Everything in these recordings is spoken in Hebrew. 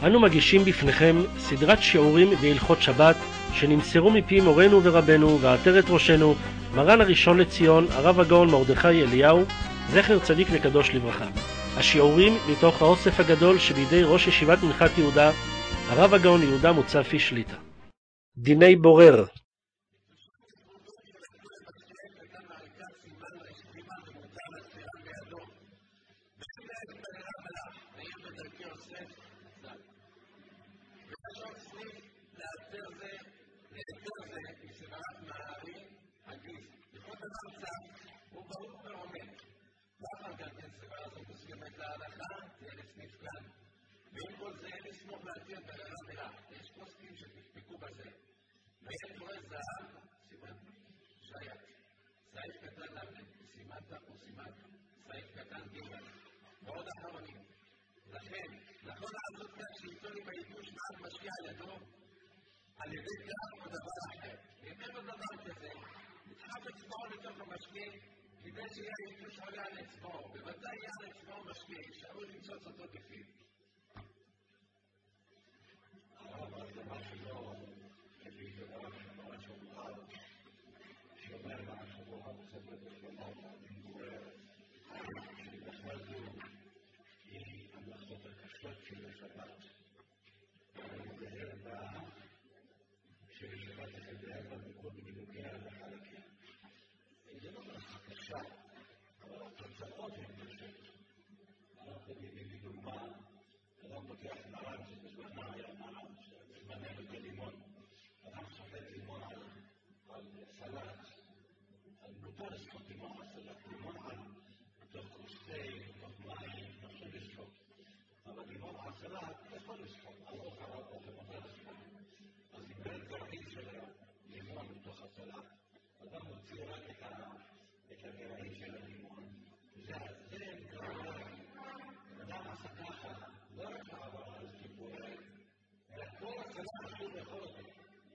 אנו מגישים בפניכם סדרת שיעורים בהלכות שבת שנמסרו מפי מורנו ורבנו ועטרת ראשנו מרן הראשון לציון הרב הגאון מרדכי אליהו זכר צדיק וקדוש לברכה. השיעורים מתוך האוסף הגדול שבידי ראש ישיבת מנחת יהודה הרב הגאון יהודה מוצפי שליטה. דיני בורר. על ידי כך הדבר אחר. יותר הדבר כזה, נדחף אצבעו לתוך המשקה כדי שיהיה היתוש עולה על אצבעו. בוודאי יהיה על אצבעו משקה, שעלול למצוץ אותו בפיו. אבל זה מה שלא, כפי דבר שמראה שמואל, שאומר מה שמואל בספר בכללות, אני קורא, שבכללו היא המלאכות הקשות של השבת. שבשבת החדרת בכל בדיוקיה וחלקיה. זה לא מלאכה קשה, אבל התוצאות הן קשות. אנחנו נביא דוגמה, אדם פותח מרן שבזמנה היה מרן, שבזמננו בלימון. אדם שופט לימון על סלט, על מותר לשחוט לימון על סלט, לימון על בתוך כוסי, בתוך מים, אפשר לשחוט. אבל לימון על סלט יכול לשחוט, על אוכל על אוכל מותר לשחוט. אז אם אין גרעין של הלימון בתוך הסלט, אדם מוציא רק את הגרעין של הלימון. זה גרעין. אדם עשה ככה, לא רק העברה, זה טיפורי, אלא כל הסלט אסור לאכול אותו.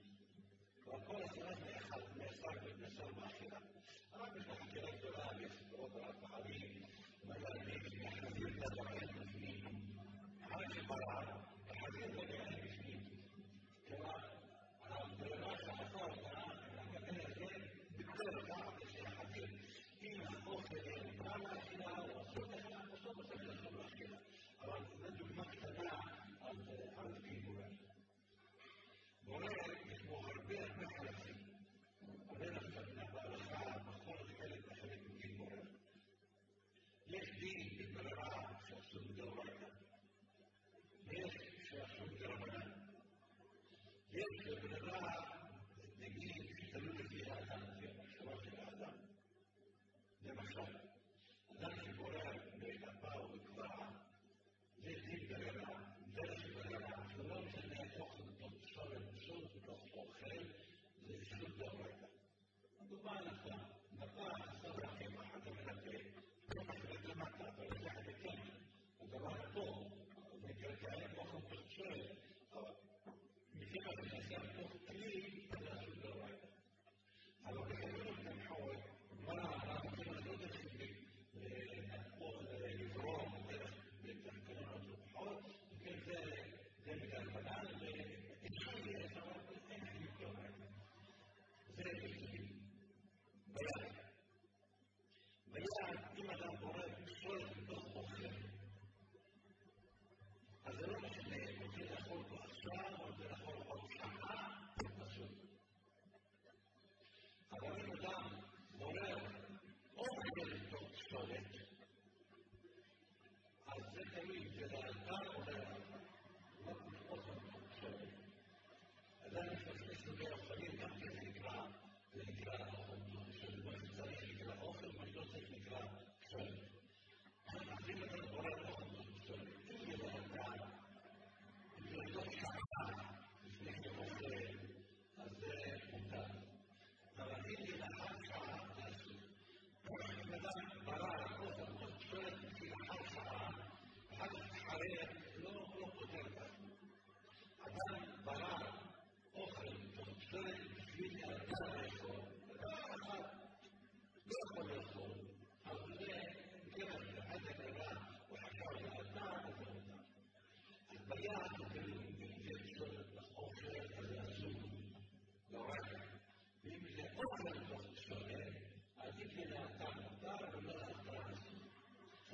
כל הסלט נאסר באכילה. רק בשביל חקירה גדולה, יש סדרות על הפעמים, מלאנים, יחזיר את הגרעין בפנים. אחרי שברע, יחזיר את הגרעין בפנים. כלומר, הברירה שהחזור אותה, הכתר הזה, בגלל כך שיחזיר. אם האוכל נברא לאכילה, או אסור לאכילה, אסור לאכילה. אבל זו דוגמה קטנה על דיבורר. בורר יש בו הרבה חלקים. בורר עכשיו בהלכה, בכל חלק וחלק מדיבורר. יש דין בברירה שאסור מדאורייתא. יש שאסור מדרבנן. יש בברירה, נגיד, שתלוי לפי האדם, לפי המחשבה של האדם. למשל, אדם שבורר באפה או בקברה, זה דין ברירה, דרך ברירה, שלא משנה אוכל בתוך שולת בתוך אוכל, זה איסור דאורייתא. הדוגמה נפה, אסור לכם אחת המנפה, לא מחלט למטה, אבל זה חלקם. הדבר טוב, מקרקעים אוכל תוך שולת, אבל מכיוון שנעשה בתוך כלי, זה איסור דאורייתא. אבל בחלק גם חול, מכיוון לא דרך לברום דרך קרנות ובחול, וכן זה מדרבנן, ואפשר יהיה, אבל אין חילוק דאורייתא. זה איסורים.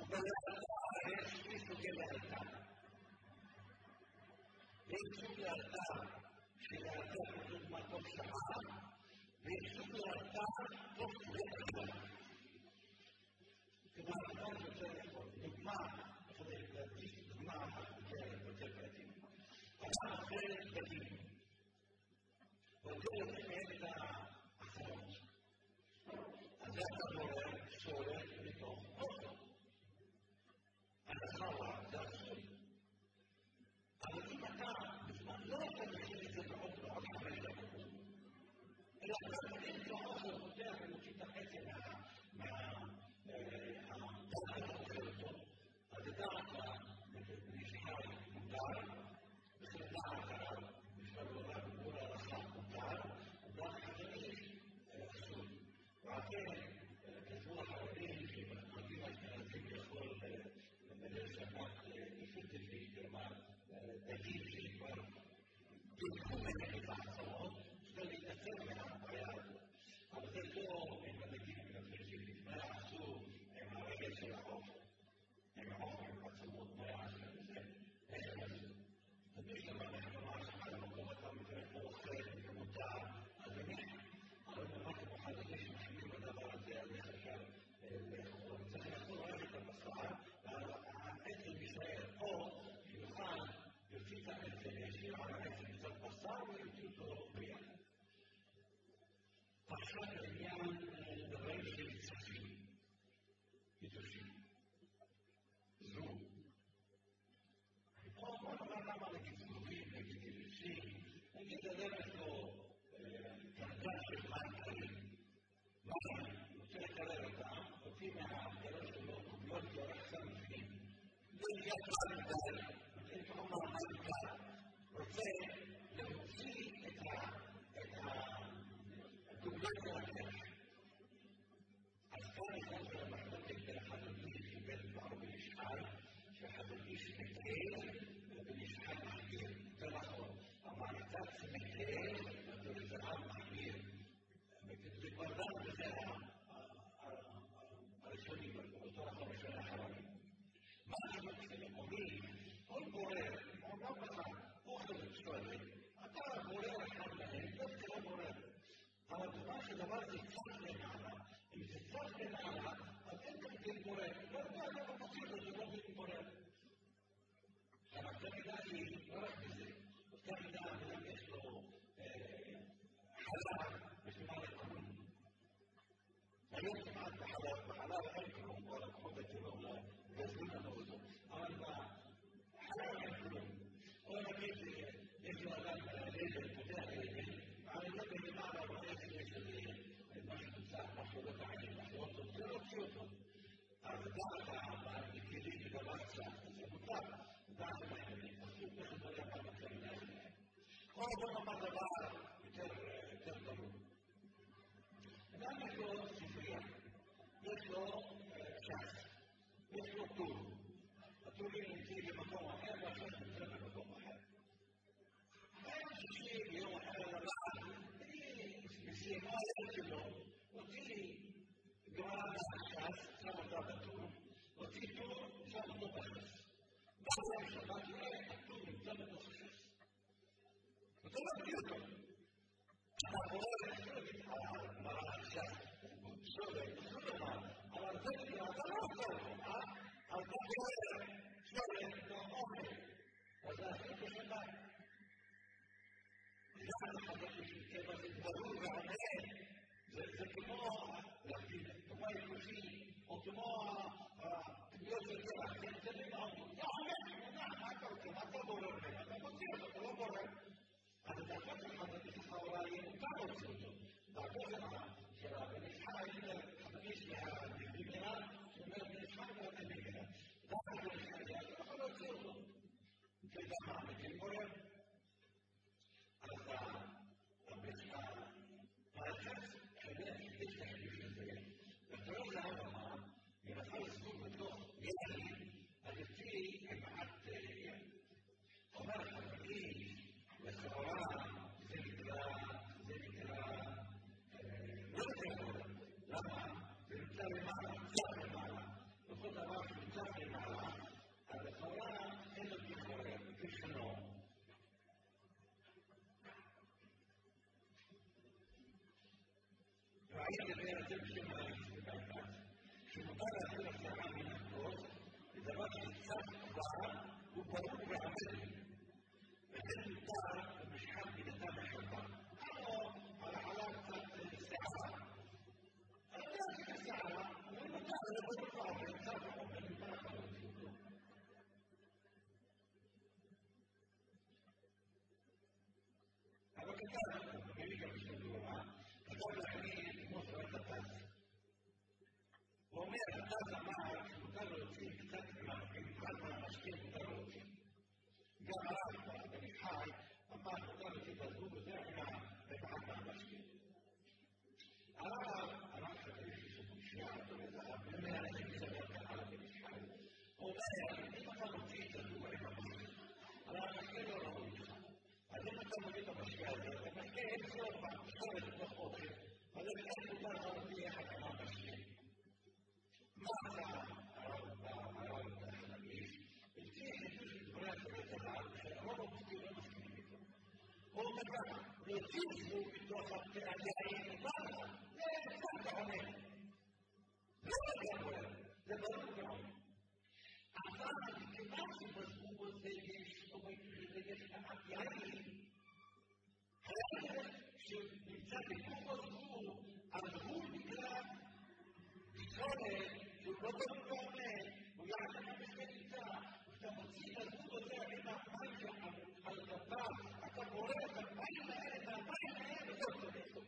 אבל יש שני סוגי לאלתר. יש סוג לאלתר שלאלתר לדוגמה תוך שעה, ויש סוג לאלתר תוך שעה. כלומר, אדם רוצה דוגמה, כדי להדגיש דוגמה אחת יותר בעתים. אדם אחר בדים. ואותו לתת את האחרות. אז זה אתה רואה שורק מתוך אוכל. החרה זה אסור. אבל אם אתה בזמן לא אתה מכין את זה באוכל עוד 5 דקות, אלא אתה מכין את האוכל יותר ומוציא את החצי מהדעת האוכל אותו, אז הדעת נשאר מותר, וכן דעת נשאר מול הרחב מותר, הדעת החדש אסור. ועכן, כתבו החרדים שמחכים אשכנזים יכול למלא שבת איפוטי, כלומר, דגים שכבר תלכו מהם את העצמות, כדי להתנצל מהבעיה הזאת. אבל זה לא עם הדגים מפרשים לפני עשו עם הרגל של האוכל. עם האוכל, עם עצמות, מה יעשה לזה? תמיד למה אנחנו מערכת למקום אתה מפרק אוכל ומותר, אז אני אבל ממש מוכן לזה שמחמים בדבר הזה, אז איך אפשר לאכול. צריך לאכול רק את הבשר, והעצם יישאר פה, שיוכל יוציא את העצם, ישאיר על העצם קצת בשר ויוציא אותו ביחד. עכשיו לעניין דברים של צפים, יתושים, זום. פה בוא נאמר למה נגיד זומים, נגיד יתושים, נגיד הדרך לו קרקע של מים קרים. מים, רוצה לקרר אותם, אותי מההגדרה שלו, קוביות יורח סמכים. זה יהיה קרר מדי, זה כלומר מים קר. רוצה להוציא את הקוביות של הקרח. אז כאן נכנס למחלוקת בין החזון איש שבין בערבי ישחל, שהחזון איש מתאר ובנשחל מחמיר. זה נכון. המערכת מתאר ובזרעם מחמיר. זה כבר דן בזה הראשונים, אותו הראשון האחרונים. מה אנחנו אומרים? כל בורר, אומר לך, אוכל ושואלת, אתה בורר אחד מהם, לא תקרא בורר. אבל דבר שדבר זה צח למעלה, אם זה צח למעלה, אז אין כאן דין בורר. לא יודע, אני לא מוציא את זה, לא דין בורר. אבל תמידה היא לא רק בזה. תמידה, אדם יש לו חלב, בשביל לכלום. היום כמעט בחלב אין כלום, כל הכוחות הטבע לא גזלים לנו אותו. אבל בחלב אין כלום. או נגיד, יש לו אדם לילה, פותח לילה, אבל לא במעלה רואה שיש משהו קצת, משהו לא תעניין, משהו לא טוב, זה לא תוציא אותו. אז דעת הכלים בדבר קצת, זה מותר. דעת המחמרים, פשוט איך זה לא פעם יותר מדי. או בוא נאמר דבר יותר ברור. אדם יש לו ספרייה, יש לו ש"ס, יש לו טור. הטורים נמצאים במקום אחר והש"ס נמצא במקום אחר. ביום שישי, ביום אחר לבד, בסיימה הילד שלו, הוציא גמרא מהש"ס, שם אותה בטור, הוציא טור, שם אותו בש"ס. ביום שבת יראה, הטור נמצא בתוך הש"ס. אותו מגדיר אותו. אתה רואה הגמרא עכשיו, שואל, אבל זה נקרא, אתה לא עושה אותו, אז אתה רואה, שואל, לא אומר, אז להחליט בשבת. זה ברור ועומד, זה כמו להגיד, כמו היחוסי, או כמו הקניות של קרח, זה נמעון, זה עומד, מה אתה רוצה, מה אתה בורר ממנו, אתה מוציא אותו, אתה לא בורר. אז הדקות שלך בנשחה אולי יהיה מותר להוציא אותו. דקות של הבנשחה יהיה חדש מהמדינה, שאומר בנשחה ואתה מגיע. דקות בנשחה יהיה, אתה יכול להוציא אותו. זה גם המקרים בורר. אז הבנשחה, האחד כנראה יש תחליף לזה, ותראה זה הרמה, אם אתה לסבור בתוך יעדים, אז יוציא כמעט אומר חברים, לכאורה זה נקרא כאן, באמריקה בשבוע, כתב להכניס מוסר את הטס. הוא אומר, הטס אמר שמותר להוציא קצת מהמשקיע מותר להוציא. גם הרב בנבחר אמר מותר להוציא את הזוג וזה היה מהמשקיע. הרב שתריך שבושייה אותו לזהב, ואומר, אני מסתכל כאן על בנבחר. הוא אומר, אם אתה מוציא את הזוג עם המשקיע, אבל המשקיע לא ראוי לך. אז אם אתה מוציא את המשקיע הזה, המשקיע אין סוף פעם, לתוך אוכל, אז איך מותר להוציא יחד עם המשקיע. מה הרב החלמיש? הבטיח את דברי הסרט הזהב, שהרוב המוסקים לא מסכימים איתו. הוא אומר ככה, להוציא זוג מתוך היין לבעלה, זה קצת העונה. לא לגמרי, זה ברור מאוד. אבל מכיוון שבזוג הזה יש מעט יין, היין שנמצא בתוך הזוג, אז הוא נקרא פסולת, שהוא לא ברור ועומד, הוא יעשה במשקל נמצא, כשאתה מוציא את הזוג הזה עם המים על גביו, אתה בורא את המים האלה, וזה עושה אותו.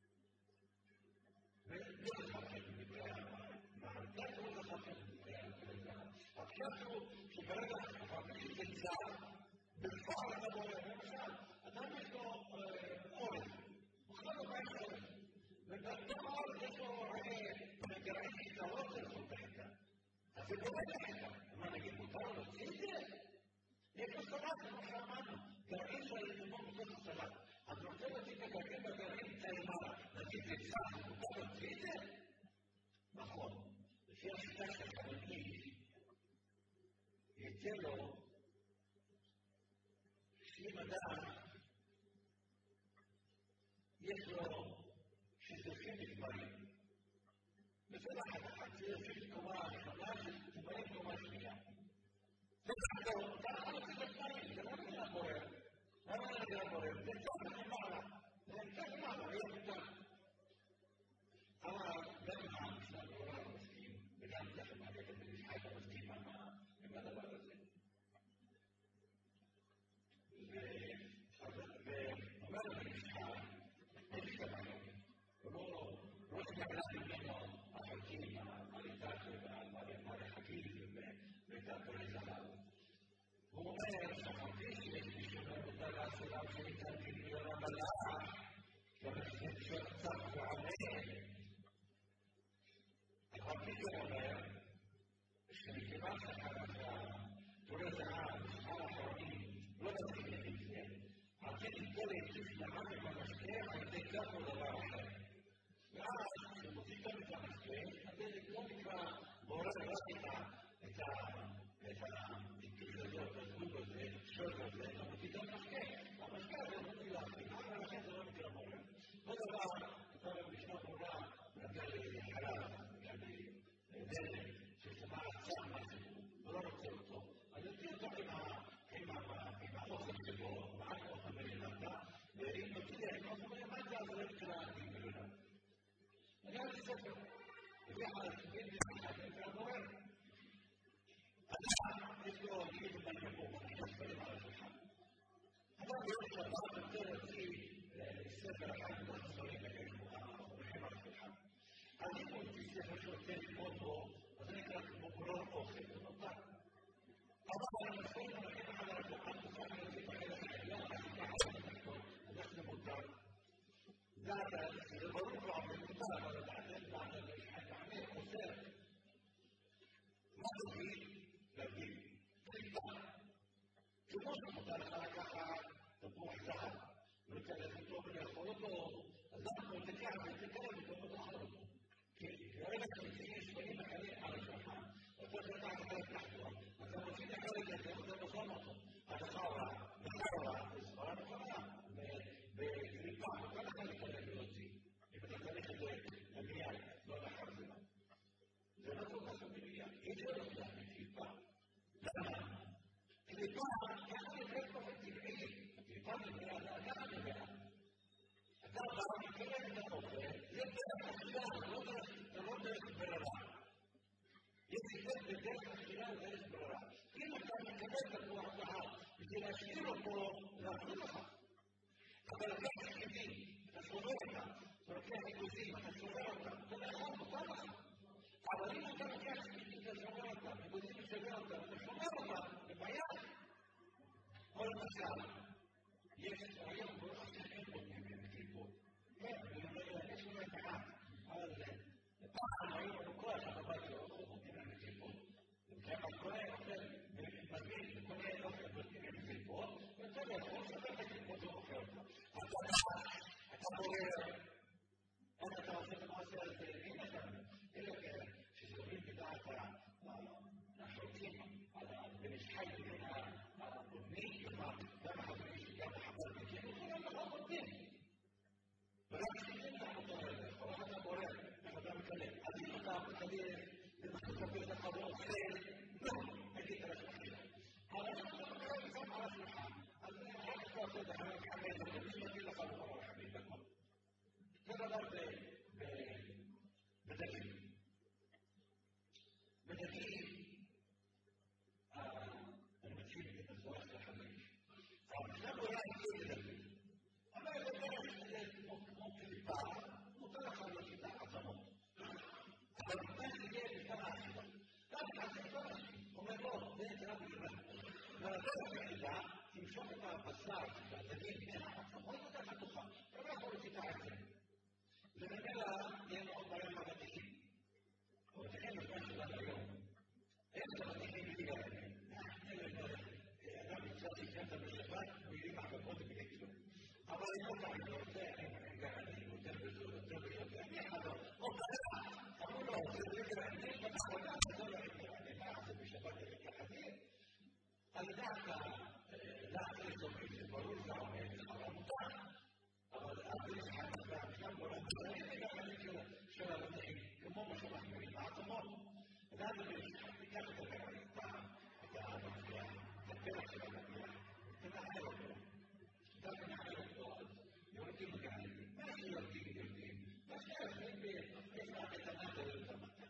וזה לחפש בדברי המערכת, זה לחפש בדברי המערכת. הפשט הוא שברגע החפש זה צער, בפועל אתה בורא, למשל, אדם יש לו אורז, הוא חייב לבית אורז, ובתוך האורז יש לו גרעין שטרות של חוטה. אז זה בורא לך, מה נגיד, מותר להוציא את זה? יש לו סלט, כמו שאמרנו, גרעין של לימון בתוך הסלט. אז רוצה להוציא את הגרעין בגרעין צלמרה, נגיד זה צער, מותר להוציא את זה? נכון, לפי השיטה של החלמיש, יצא לו שאם אדם יש לו שזוכים נגמרים, בסדר אחת, שזוכים קומה ראשונה, שזוכים קומה שנייה. זה כתוב, אתה יכול להוציא את השניים, זה לא נראה בורר. למה נראה בורר? זה טוב, זה מעלה. זה נמצא מעלה, זה נמצא. אבל גם המשנה ברורה לא מסכים, וגם ככה מערכת במשחק לא מסכים עם הדבר הזה. ואומר במשחק, אין שתבנו. לא שתבנה ממנו החלקים, הריטציה והחלקים וריטציה לזהב. הוא אומר שהחלקים שיש משנה מותר לעשירה שניתן כנראה רמלה, ובשביל שקצת ועלה, החלקים אומר שמכיוון שהתורה זהב, שחר האחרונים, לא מסכימים עם זה, על כן נתגול להציף למד עם המשקה, על ידי כך הוא דבר אחר. ואז, כשמוציא כאן את המשקה, אז זה לא נקרא בורא רק את הטיפוס הזה, את הזבוב הזה, את השוק הזה, אתה מוציא כאן משקה. המשקה הזה לא מוציא להכין, אבל לכן זה לא נקרא בורא. לא דבר, אתה במשנה ברורה, נתן לחלב, לדלת, ששמע עצר משהו, ולא רוצה אותו. אז יוציא אותו עם האוכל שבו, מעט אוכל מלמטה, ואם נוציא עם אוכל מלמטה, אז לא נקרא עם מלמטה. אני אוהב לספר. לפי החלקים זה נקרא בורר. אדם, יש לו נגיד בנקום, אני אספרים על השולחן. אדם ביום שבת רוצה להוציא ספר אחד מאוד ספרים לכם על השולחן. אז אם הוא מוציא ספר שרוצה ללמוד בו, אז זה נקרא כמו גרור אוכל, זה נותר. אבל אני מספרים על לכם אחד על השולחן, מוכן להוציא את החלק העליון, אז זה ככה לתחתון, אז איך זה מותר? זה ברור כבר, זה מותר, אבל בעצם בעצם חוסר. מה תגיד? להגיד, קליפה. כמו שמותר לך לקחת תפוח זהב, ולקלף אותו ולאכול אותו, אז אנחנו תקח ותקלף אותו ותאכל אותו. כי ברגע שמציעים שבעים אחרים על השולחן, אתה תקח את החלק תחתון, אתה מוציא את החלק הזה ואתה מזון אותו. אז חרא, וספרה נכונה, וקליפה, וכל החלק הזה להוציא. אם אתה צריך את זה למיד, לא לאחר זה. זה לא כל כך במיד. אם זה לא יודע מקליפה, למה? קליפה, ככה נקראת באופן טבעי. קליפה נקראת, ככה נקראת. אתה בא ומקרב את האוכל, זה דרך אכילה, זה לא דרך ברירה. יש היטב בדרך אכילה ודרך ברירה. אם אתה מקרב את התפוח זהב, בשביל להשאיר אותו, להכין לך. אתה לוקח חידים, אתה שובר אותם, אתה לוקח ריכוזים, אתה שובר אותם, זה נכון, מותר לך. אבל אם אתה לוקח חידים, אתה שובר אותם, ריכוזים ושובר אותם, אתה שובר אותם, זה בעיה. כל מצב, יש היום ברוך השם בודקים בטיפול. כן, יש לנו את העם, אבל פעם היו בכוח הבית שלו, בודקים בטיפול. וכמה קורה, מזמין וקונה אוכל בודקים בטיפול, ואתה לא יכול לספר את הטיפול זה מוכר אותו. אתה בורר, אתה עושה את המעשה הזה, אלה שסובלים בדעת השורצים, במשחק בין הבודנים, גם החברים שגם החבר בקיים, וכולם לא בודנים. ורק שתיים לך אותו האלה, או אתה בורר, אתה מקלם. אז אם אתה מקלם, ומחליט לכל זה חבר אוכל, לא, הייתי את השולחן. אבל אם אתה מקלם גם על השולחן, אז רק אתה עושה את החבר חמש, ומי שמביא לך לכל החברים בכל. זה דבר בדגים. בדגים, אני מציב את הזוהר של החברים. אבל עכשיו הוא היה איתי בדגים. אבל זה דרך כמו קליפה, מותר לך להגיד לך עצמות. אבל מותר שיהיה בכמה עשיבה. למה תעשה את כל השני? אומר לא, זה נקרא בגלל. והדרך היחידה, תמשוך את הבשר של הדגים בין העצמות יותר חתוכה. אתה לא יכול להוציא את העצם. וממילא יהיה מאוד בעיה מהבטיחים. הבטיחים בזמן שלנו היום. אין את הבטיחים בליגה להם. אדם מצוות שכנת בשבת, מילים מחלקות ובגלל. אבל אם אתה רוצה, אני יותר בזול, יותר בזול, אני חדור. אמרו לו, זה בגלל, אני חדור, אני מעשה בשבת לבקר חדיר. על דעת להחליט זוכרים, זה ברור שעומד חרם מותר. אבל להחליט חדיר והמשלם גורם בזרים, וגם אני של הרמאים, כמו מה שאנחנו רואים בעצמות. ואז אני תיקח את הפרק של המדיח, תנהל אותו. אתה תנהל אותו, יורדים גאים, מה שיורדים? מה שיורדים יש לך את הנהל ולתמתה.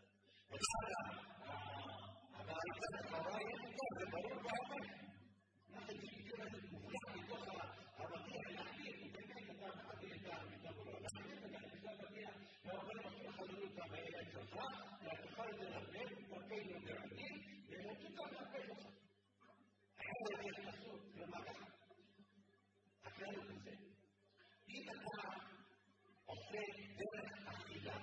אבל את החוואי זה ברור בעבר. מה שתשתיקר את זה מובלח מתוך המדיח להחליט, ובאמת אתה מחליט את המדיח, להחליט את המדיח, והעובר מתחיל לחזור אותה מהילד שלך, והתוכל את זה להחליט, מרפאים וגרדים, ומוצאים אותם להחליט אותך. החלק יש מסות למעלה. הכלל הזה. אם אתה עושה דרך אכילה,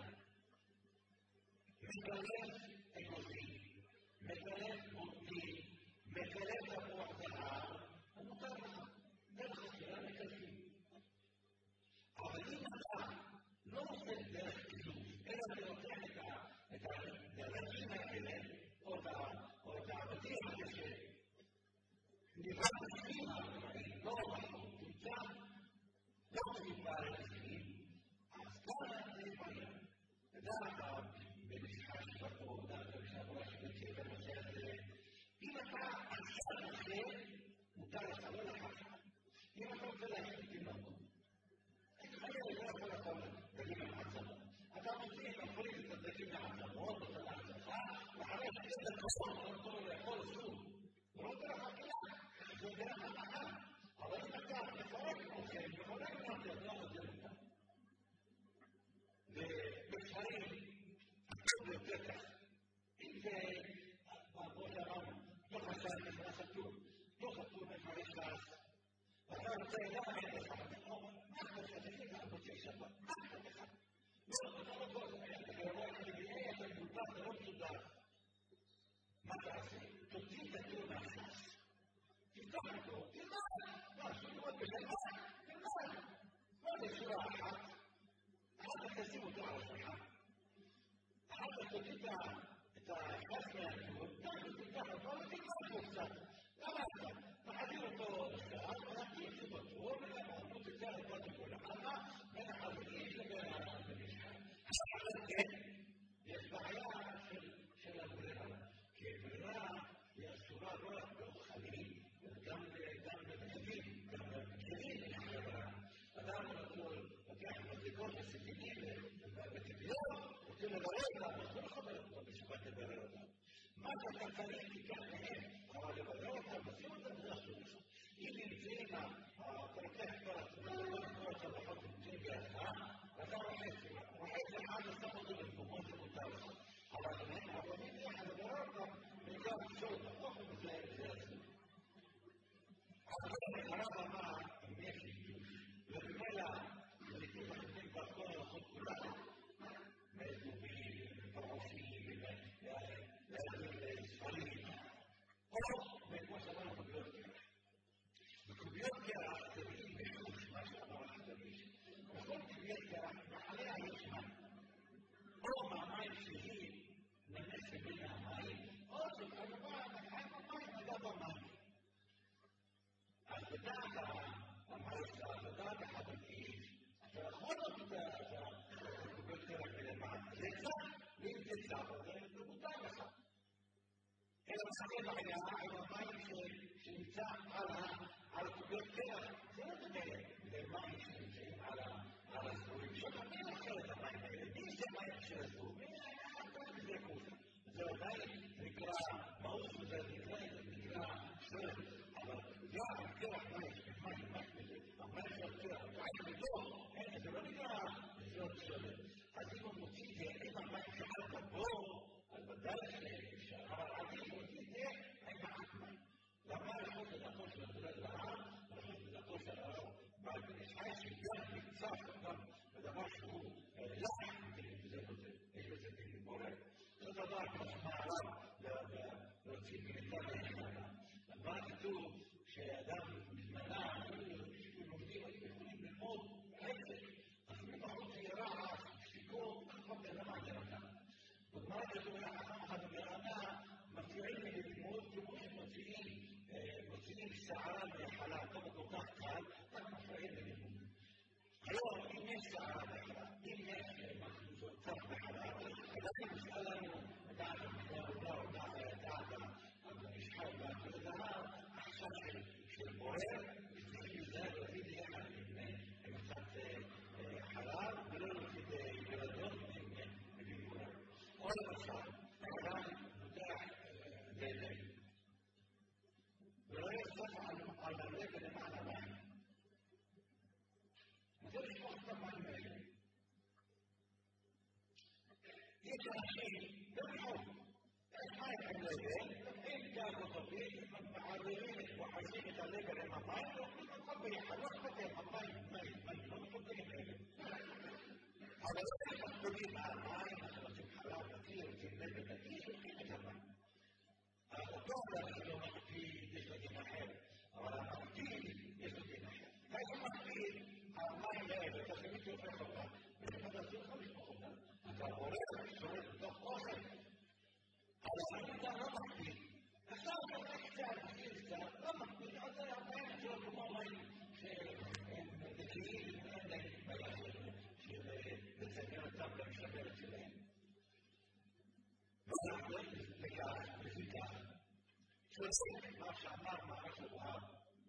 מגלף אגוזים, מגלף בוטים, מגלף תפוח זהב, אז מותר לך. דרך אכילה מגלפים. אבל אם אתה לא עושה דרך כלום, אלא אתה לוקח את הדרכים האלה, או את העבדים הקשה, נבחר בפנים העבדים, לא רחוק, תמצא, לא תמצא לפנים, אז כאן זה בעיה. ודעת במשחק שבתו, דעת בשבוע שבציר בנושא הזה, אם אתה עכשיו אחרי, מותר לך לא לקחת. אם אתה רוצה להחליט תינוק, אני לא יכול לכל דגים על העצמות. אתה מוציא את הפריט את הדגים לעצמות, אתה לעצמך, ואחרי שתהיה דקות, אתה לא לאכול שוב. הוא לא דרך אכילה, זה דרך הנחה. אבל אם אתה מפרק אוכל, מפרק נותר, לא נותר אותה. ובספרים, הכל ביותר כך. אם זה, כמו שאמרנו, תוך השעה נכנס הטור, תוך הטור מפרש לעש. ואתה רוצה למה אין לך, מה אתה חדשים לך בוצע שבת? מה אתה לך? לא, אתה לא כל, אתה רואה את הגביעי, אתה מבוטח, אתה לא מסודר. מה תעשה? תוציא את הטור מהשעש. תפתח אותו, תלמד. מה, שומעות בשלמד? תלמד. מה זה שורה אחת? אחת תשים אותו על השולחן. אחת תוציא את החס מהטור, תפתח אותו ותלמד בו קצת. למה אתה? תחדיר אותו בשעש, ונתיב שבטור, ולמה הוא תצא לכל תקול לחמה, בין החברים לבין המשחק. עכשיו כן, יש בעיה של הברירה. כי הברירה היא אסורה לא רק באוכלים, גם בבגדים, גם בבגדים יש ברירה. אדם הכל לוקח מדליקות וספינים ובטביות, רוצים לברר אותם, אנחנו לא חבר אותו בשבת לברר אותם. מה שאתה צריך תיקח מהם, אבל לברר אותם, לשים אותם זה אסור לך. אם נמצאים, אתה לוקח כל התמונה, שיכול להיות הקובל קרח מלמעלה. זה קצת, ואם תצא, זה מותר לך. אלא מסתכל בעיה עם המים שנמצא על הקובל קרח. זה לא דומה למים שנמצאים על הסורים. מי אוכל את המים האלה? מי זה מים של הסור? מי זה כופה? זה עדיין נקרא מעוף, זה נקרא שרף. אבל גם קרח מים, המים של הקרח, מים בתוך, זה לא נקרא שרף. אז אם הוא מוציא את זה, אם המים שעל גבו, על בדל שלהם, אבל עדיין מוציא את זה, אין מעט מים. למה לחוץ את הכל של הדולד לעם, לחוץ את הכל של הרוב. אבל בנשאי שגם נמצא שם בדבר שהוא לחם, יש בזה תגיד בורר. זה דבר כמו שמערב להוציא מליטה להיכנה. למה כתוב שאדם מתמנה, לומדים, יכולים ללמוד עסק, אפילו בחוץ ירע, שתיקו, כתוב ללמד לרענה. בגמרא כתוב לחכם אחד ברענה, מפתיעים ללימוד כמו שמוציאים שערה מהחלה, כל כך קל, רק מפתיעים ללימוד. היום, אם יש שערה מהחלה, אם יש משהו צף מהחלה, עדיין משאל לנו, דעת המחלה, דעת המשחק והזהב, עכשיו של בורר, צריך להיזהר להביא ליחד עם קצת חלב, ולא להביא ילדות עם בורר. או למשל, אדם פותח דלק, ולא יחשוף על הלב למען המים. זה לשפוך את המים האלה. יש אנשים, במחוב, יש מים עם לבל, לוקחים גז אוטופית, מערערים וחשים את הלבל עם המים, ולוקחים הכל ביחד, לא אכפת המים, לא מפותחים לבל. אבל לא יחפולים מהמים, אנחנו רוצים חלב נקי, רוצים לבל נקי, לוקחים את המים. אותו אדם לא מקפיד, יש לו דין אחר, אבל המקפיד יש לו דין אחר. כאשר מקפיד, המים האלה, אתה שמישהו הופך אותה, ואתה צריך לשפוך אותה. אתה עורר, שורק בתוך אוכל. אבל אתה לא מקפיד. עכשיו אתה הולך קצת, תחיר קצת, לא מקפיד, אתה המים שלו כמו מים שהם נקיים, אין להם בעיה של לציין אותם למשברת שלהם. ואנחנו לפיכך, שורק מה שאמר מערך אברהם,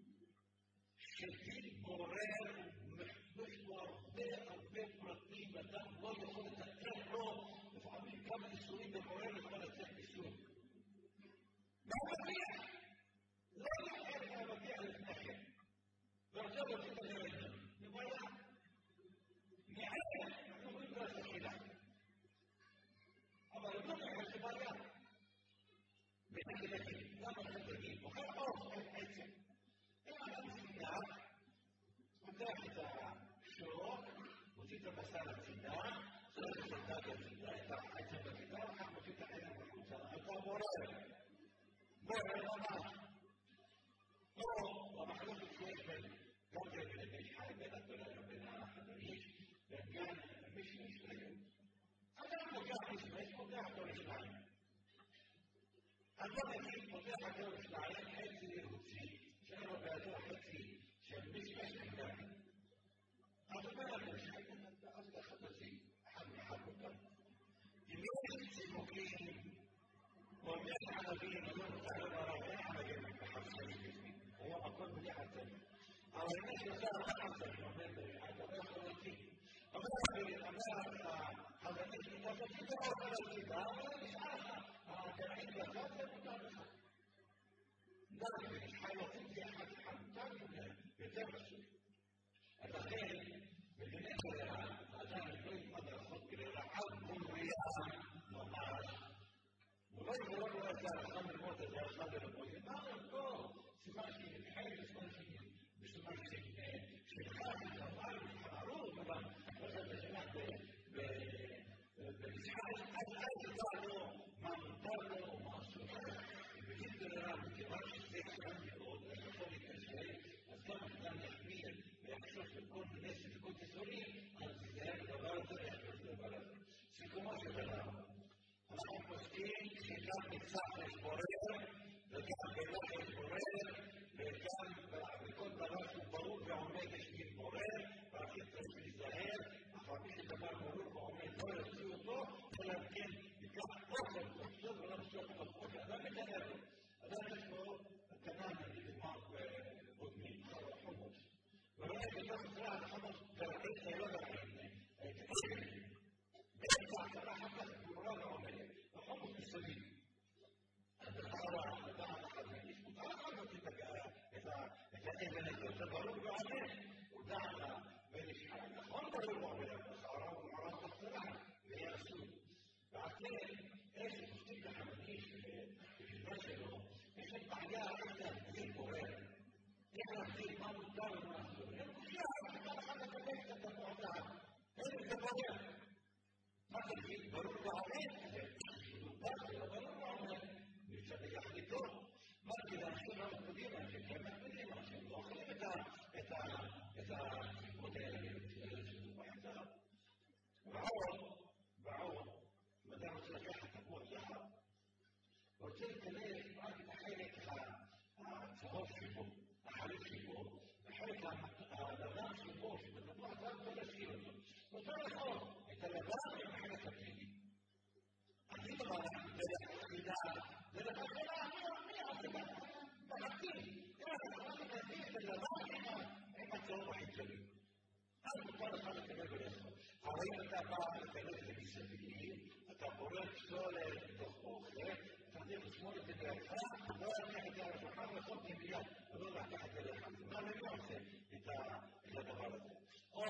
שדין בורר יש בו הרבה פרטים, אדם לא יכול לתקן לו, לפעמים כמה איסורים בבורר יכול לצאת איסור. והמגיע, לא יחד מהמגיע לפניכם, ורצה להוציא את הלרגע, מבעיה, מעלה, אנחנו אומרים לו לחילה. אבל לא מעלה זה בעיה. ונגדקים, למה נגדקים? אוכל עוף, אין עצם. אם אדם צידה, פותח את השוק, מוציא את הבשר לצידה, צריך את הדג לצידה, את העצם בצידה, ואחר מוציא את העצם בחוצה, אתה בורר. בורר ממש. או המחלוקת שיש גם בין איש חי, בין התולד ובין החדריש, וגם מישהו משלם. אדם פותח משמש, פותח אותו לשניים. אדם נגיד פותח אותו לשניים, חצי להוציא. שאין לו בעדו חצי של משמש נגדם. אז אומר לנו אז ככה תוציא, אחד מאחד אותם. אם יש צימוקים, או אם יש ערבים, או לא נוצא לו ברב, אין ערבים בחפשי שלישי. היום הכל בלי חצי. אבל אם יש נוצא לו חצי, אומר אתה לא יכול להוציא. אומר החזנית, אתה תוציא את הרב להוציא, אבל נשאר לך. הגרעין לחץ זה מותר לך. גם אם יש חייבים זה אחד מותר יותר פשוט. אז לכן, בדיני גררה, האדם לא ילמד לעשות גררה על כל ריאה ממש. הוא לא יגרור לו את זה הלכה ללמוד, את זה הלכה ללמוד. מה אותו סימן שנתחייב בסימן בסימן שנתחייב את הדבר, וחמרו, אבל לא זה בשמח במשחק, אז ידע לו מה מותר לו ומה אסור. ובגיל גררה, מכיוון שזה קטן מאוד, איך יכול להתקשר, אז גם אדם יחמיר ויחשוף לכל מנסף וכל תסורים, אז זה הדבר הזה יחשוף לדבר הזה. סיכומו של דבר, אנחנו פוסקים שגם מצח יש בורר, וגם בלח יש בורר, וגם בכל דבר שהוא ברור ועומד יש דין בורר, והכי צריך להיזהר מה מותר ומה אסור. הם קושייה, אתה אחד לקבל את התפוח זהב. אין זה ברור. מה תגיד? ברור בעומד? ברור בעומד. נצטרך יחליטו. מה תגיד? אנשים לא מקבלים, אנשים כן מקבלים, אנשים לא אוכלים את הסיפור האלה של תפוח זהב. ועוד, מדי רוצה לקחת תפוח זהב, רוצה להיכנס רק את החלק הצהוב שבו, החלק שבו, החלק הלבן שבו, שבתפוח זהב לא להשאיר אותו. רוצה לאכול את הלבן עם החלק הפנימי. אז אם דבר דרך אחידה, דרך אחידה, מי עושה בחכים? אנחנו נביא את הלבן עם הצהוב החיצוני. אז מותר לך לקבל ולאכול. אבל אם אתה בא לקבל את זה מסביב, אתה פורק סולת בתוך אוכל, אתה צריך לשמור את זה בעצמך, לא לקח את זה על השולחן ולאכול כמיד, ולא לקח את זה לאכול. מה אני לא עושה את הדבר הזה? או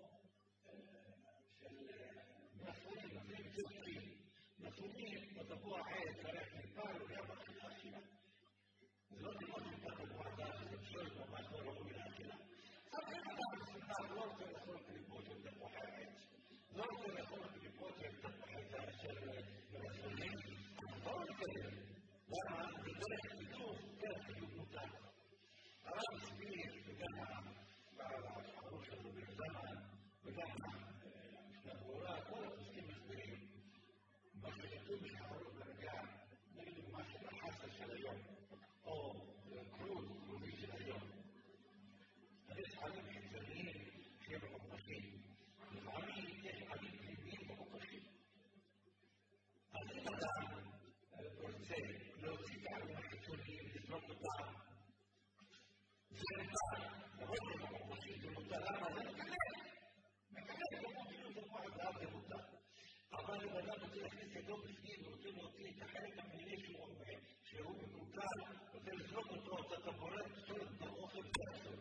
של נפונים צודקים. נפונים בתפוח עץ, צריך נפל וגם אכילה אכילה. זה לא תלמוד שפת התפוח זה פשוט ממש לא ראוי לאכילה. אבל אם אתה מספר לא רוצה לאכול קליפות של תפוחי עץ, לא רוצה לאכול קליפות של תפוחי מלפפונים, אז לא נקדם. למה? זה דרך חיתוך, דרך חיתוך מותר. הרב הסביר, וגם בחברות שלנו בזמן, וגם בגבורה, כל הפוסקים מסבירים, מה שכתוב בחברות ברגע, נגיד דוגמה של החסה של היום, או קרובי של היום. יש חלים חיצוניים שהם מוקשים. לפעמים יש חלים פנימיים ומוקשים. אז אם אתה רוצה להוציא את החלים החיצוניים ולזרוק אותם, זה מותר. למרות שהם מוקשים זה מותר. למה? זה מקבל. מקבל, כמו כאילו זה כמו הזהב זה מותר. אבל אם אדם רוצה להכניס ידו בפנים ורוצה להוציא את החלק הפנימי שהוא מקוטל, רוצה לזרוק אותו, אתה בורא פסולת באוכל ואסור.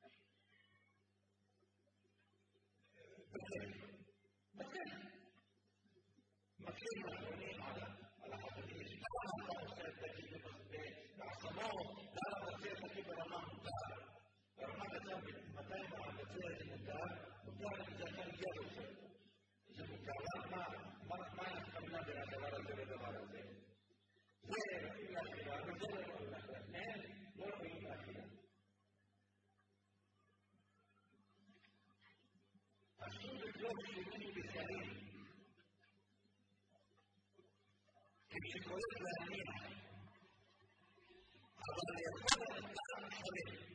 מכיר מאחרונים על החברים, למה אתה עושה את זה בעצמו, למה אתה עושה את זה ברמה מותר, ברמה בצד מתי מהבצע זה מותר אם זה כאן יד עושה אותו. זה מותר, מה הכוונה בין הדבר הזה לדבר הזה? זה ראוי לאכילה, וזה לא ראוי לאכילה, הם לא ראויים לאכילה. אסור לקלוט שירים בשרים, כשקוראים להניח, אבל יכול להניח חלק.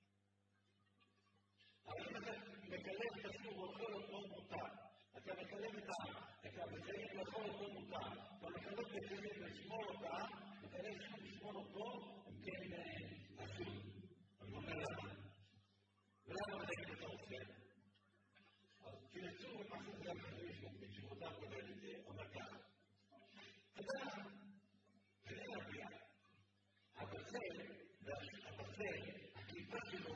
אבל אם אתה מקלב את הסוג ואוכל אותו מותר, אתה מקלב את הבשרים ואוכל אותו מותר, אתה מקלב את הבשרים לשמור אותה, מקלב לשמור אותו, אם כן אסור. אני אומר למה? ולמה זה אתה עושה? תנסו מה שזה גם חדש בתשבותם כדי לזה, אומר ככה. אדם, כדי להביע, הבצל, הקליפה שלו,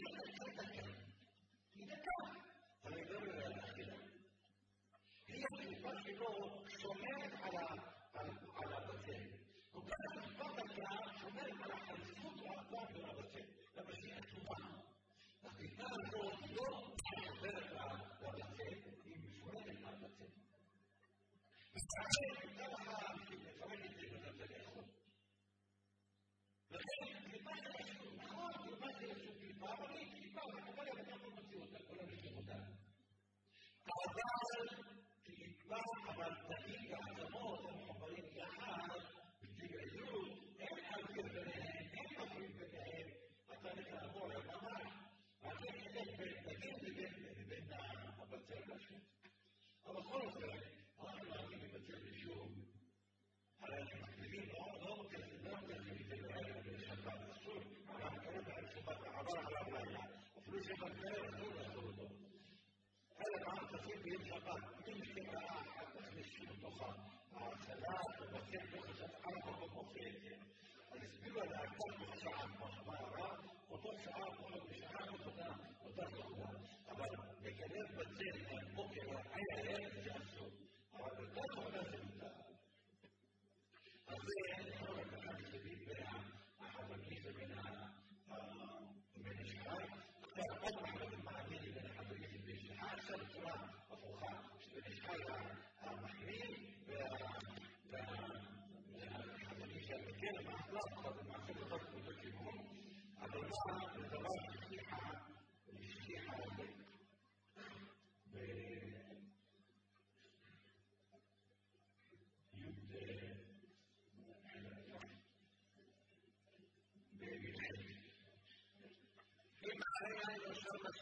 היא דקה, אבל היא לא מראה לאכילה. היא הקליפה שלו שומרת על הבצל. כל כך הקליפה דקה שומרת על החלפות והטעם של הבצל. למה שהיא עצובה. הקליפה הזאת לא שומרת לבצל, היא משומרת לבצל. וצריך הייתה לך לפרק את זה ולבצל לאכול. לכן קליפה של השוק, נכון, קליפה של השוק קליפה, אבל היא קליפה, אבל היא קליפה, אבל היא קליפה, אבל היא קליפה. אבל תגיד העצמות המחוברים יחד, בטבעיות, אין חלקים ביניהם, אין מפריד ביניהם, אתה נקרא לעבור לממש. אז תגיד בין הבצל לשוק. אבל בכל זאת, אנחנו נעדים לבצל לשוק. הרי אנחנו מקליבים, לא מקליבים את זה לערב ולשבת אסור, אנחנו קוראים בערב שבת עבר עליו לילה, אפילו שבת בערב אסור לאסור אותו. هذا طعام كثير بيتشبه يمكن أحد تخلص الطخة سلات وبسيط تخلص حركة ومفيدة الاسبوع الأكثر بخشعات مخبارة وتخشعات ومشعات وتخشعات أولا بكلام بسيط ممكن أي يتجسد أولا بالتالي لازم أصير أولا كان سبيل بها أحد الميزة من الشعار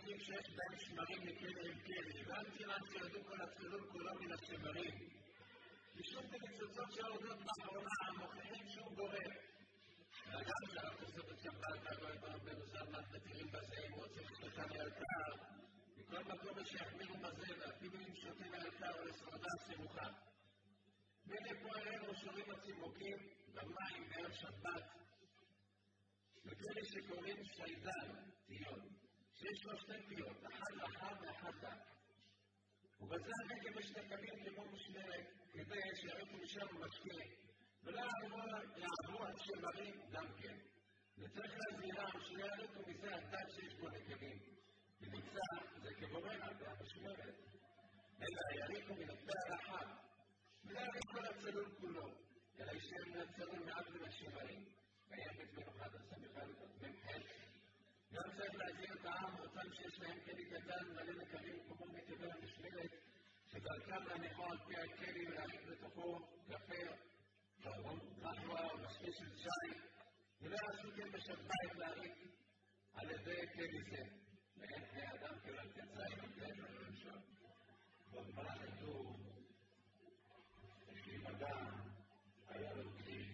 בתים שיש בהם שמרים מכלי אל כלי, ועל צירן שירדו כל הצלול כולו מן השמרים. משום כניצוצות שיורדות באחרונה, מוכיחים שהוא גורם. וגם שאנחנו תוספת קבלת הגויים ברבנו זלמן מתירים בזה, אם רוצים שתותה מאלתר, מכל מקום שיחמירו בזה, ואפילו אם שותים מאלתר ולסעודה סמוכה. והנה פה אלינו שורים הצימוקים במים בערב שבת, וכאלה שקוראים שיידן, טיון, שיש לו שתי פיות, אחד לחם ואחד דק. ובזה הנגב יש תקמים כמו משמרת, כדי שירקו משם משקיע, ולא יעברו עד שמרים גם כן. וצריך להזהירם שלא ירקו מזה הדק שיש בו נקבים. ונמצא, זה כבורנה והמשמרת. אלא יריקו מן הפה הרחב, ולא יריקו לצלול כולו, אלא יישאר מן הצלול מעט מן השמרים. וימת מנוחת הסמיכה ממחץ. גם צריך להזהיר את העם, אותם שיש להם כלי קטן, מלא נקבים כמו נקבי המשמרת, שדרכם להניחו על פי הכלי ולהריק לתוכו גפר, רחווה או משקה של שי, ולא יעשו כן בשבת להריק על ידי כלי זה. ואין בני אדם כלל כציים וכן ולרשם. בגמרא כתוב, יש לי מגע, היה לו כלי.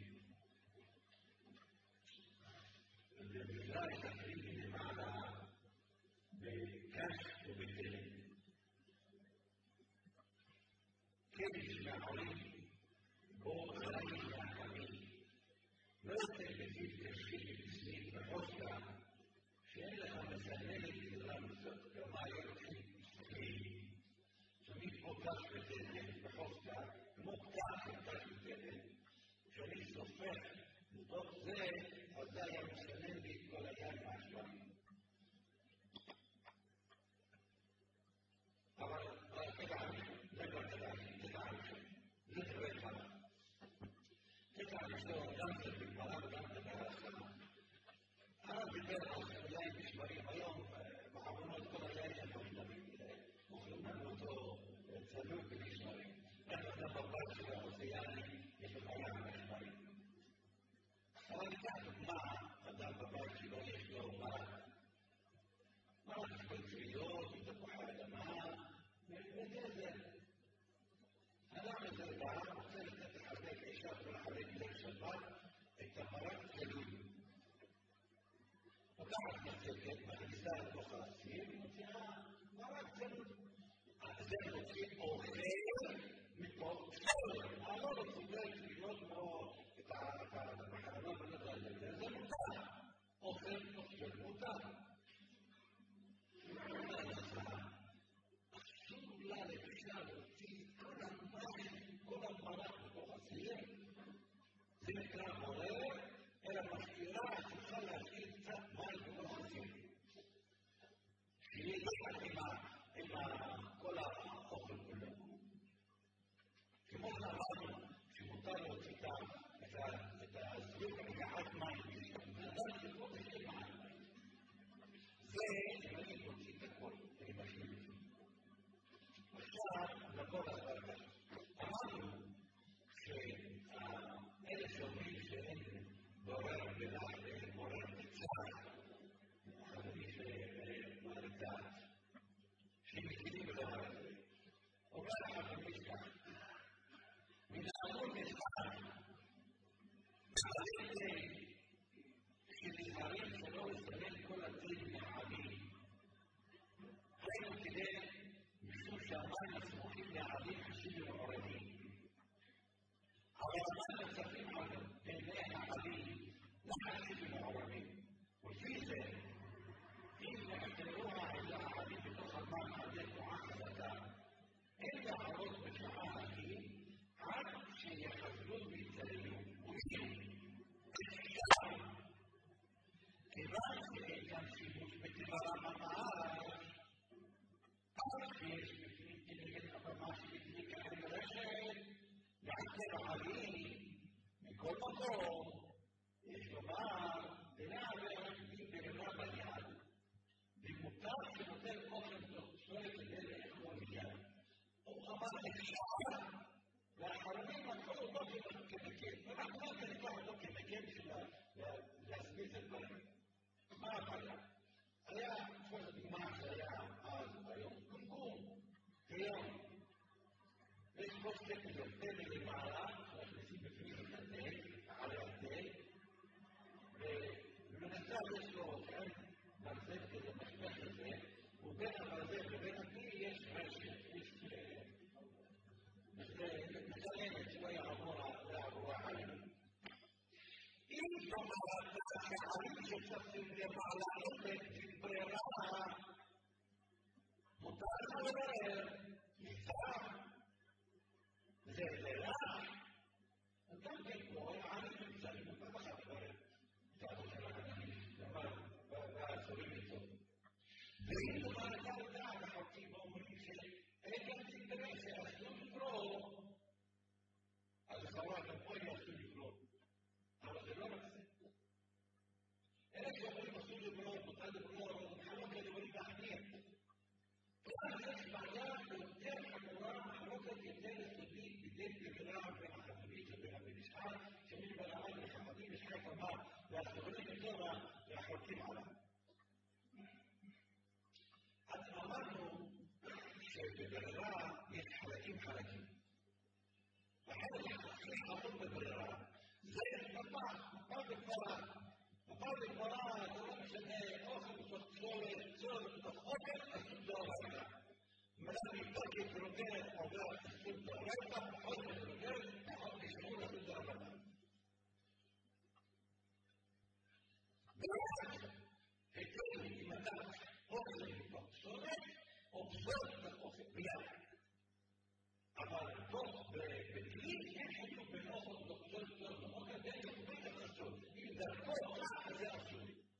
ובגלל הכלי למעלה בקש ובכלים. כלי שמעולים בו חיים מהחמים. לא יותר בזיו קשי בסניף בחוסקה, שאין לך מסננת לרמזות, כלומר יורחים מסתכלים. שמים פה קש ותלת בחוסקה, כמו קש ותלת, שאני סופר, מתוך זה עדיין מסנן לי את כל היד מהשלמים. אבל תדענו, זה לא תדענו, זה דבר חמה. תדענו שלו גם זה בגמרא וגם דבר חמה. הרב דיבר על חיילים משמרים היום, בעוונות כל היין המשמרים, אוכלים לנו אותו צלול במשמרים. אנחנו אדם בבית של האוסיאני, יש לו חייל משמרים. אבל ניקח דוגמה, אדם בבית שלו יש לו מרק. מרק יש כל צביעות, ותפוחי אדמה, וגזר. אדם הזה בא, רוצה לתת לחלק אישה ולחלק ליל שבת את המרק צלול. לקחת מצקת, מכניסה לתוך הסיר, ומוציאה מרק צלול. זה מוציא אוכל מתוך צלול. לא מסוגל להיות כמו את המחרמה ולדעת, זה מותר. אוכל מוציא מותר. ומה נעשה? אסור לה לבשה להוציא כל המים, כל המרק בתוך הסיר. זה נקרא מורר, אלא משאירה צריכה להשאיר קצת מים בתוך הסיר. שיהיה יחד עם כל האוכל כולו. כמו שאמרנו, שמותר להוציא את הסיר ולקחת מים, ואדם שפה תשאיר מים. זה אני מוציא את הכל, אני משאיר את זה. עכשיו, נבוא לדבר. אמרנו שאלה שאומרים שאין בורר בלח ואין בורר בצער, חברים שמעריצת, שמכירים בדבר הזה. אומר לך במשפט, מן האמור משפט, על זה שנזהרים שלא לסמן כל הצד מהעמים. היינו כדי משום שהמים הסמוכים לעמים חשים ומעורבים. אבל המים נצפים על בעיני העמים לחשים ומעורבים. ולפי זה, אם נעתרוה אל העמים בתוך המים עדי תנועה חזקה, אין לערות בשעה ההיא עד שיחזרו ויצללו ויצללו. כיוון שאין כאן שימוש בדבר הממש, אבל שיש בפנים כנגד הבמה שבפנים כאן רשת, לעצר העלים, מכל מקום, יש לומר, ונעבר ברמה ביד, ומותר שנותן אופן טוב, שואל כדי לאכול מיד. הוא אמר אפשר, והאחרונים לקחו אותו כמקל, ואנחנו לא ניקח אותו כמקל בשביל להסמיס את דברים. מה הבעיה? היה, כמו דוגמה שהיה שהערים שצפים למעלה אין ברירה, מותר לעורר, נפתח, זה רע. גם כן פה, הערים נמצאים, מותר לך לעורר. זה עבודה לערים, והאזורים איתו. ואם דבר אתה יודע, החוקים אומרים שאין גם אינטרס, שאסור לקרוא, אז לכאורה גם פה אסור לקרוא. אבל זה לא רק זה. אלה שאומרים אסור לקרוא, מותר לקרוא, מחלוק לדברים להחמיר. כאן יש בעיה יותר חמורה, מחלוקת יותר יסודית בדין בגלל בין החכמים לבין הבן ישחק, שמי ברעד לחכמים ישחק אמר, והסוברים יותר והחולקים עליו. אז אמרנו שבברירה יש חלקים. החלק הכי חמור בברירה זה מפה בגמרא. מפה בגמרא זה לא משנה אוכל בתוך צורת בתוך אוכל, אסור דאורייתא. מלא מפקד רוגרת עובר אסור דאורייתא, אוכל רוגרת, פחות משמור אסור דאורייתא. ורק היתר אם אתה אוכל בתוך צורת, או צורת בתוך אוכל ביחד. אבל פה בדין אין חיוב בין אוכל בתוך צורת ואוכל בין אסור. אם דרכו כך זה אסור.